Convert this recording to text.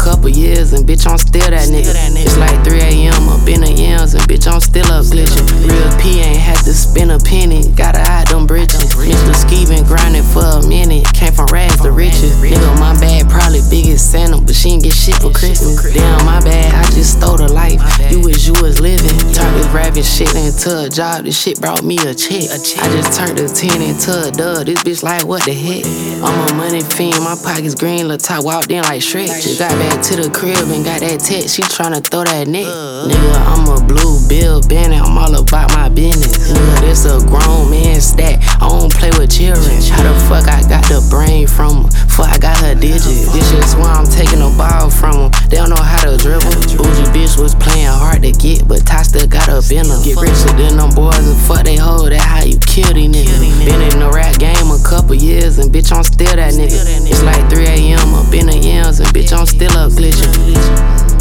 couple years and bitch, I'm still that nigga. It's like 3 a.m. up in the yams and bitch, I'm still up glitching. Real P ain't had to spend a penny, gotta hide them britches. Mr. Ski been grinding for a minute, came from rags to riches. Nigga, my bad, probably biggest Santa, but she ain't get shit for Christmas. Damn, my bad, I just stole the life you was living. Turned this rapping shit into a job, this shit brought me a check. I just turned a 10 into a dub, this bitch like what the heck? I'm a money fiend, my pockets green, Lil' Top walked in like Shrek. Just got back to the crib and got that text, she tryna throw that neck. Nigga, I'm a blue Bill Bennett, I'm all about my business. Nigga, this a grown man stat, I don't play with children. How the fuck I got the brain from her? Before I got her digits. This is why I'm taking a ball from them. They don't know how to dribble. Bougie bitch was playing hard to get, but Ty still got up in her. Get richer than them boys and fuck they hoe, that how you kill these niggas. Been in the rap game a couple years and bitch, I'm still that nigga. It's like 3 a.m. up in the yams and bitch, I'm still up glitching.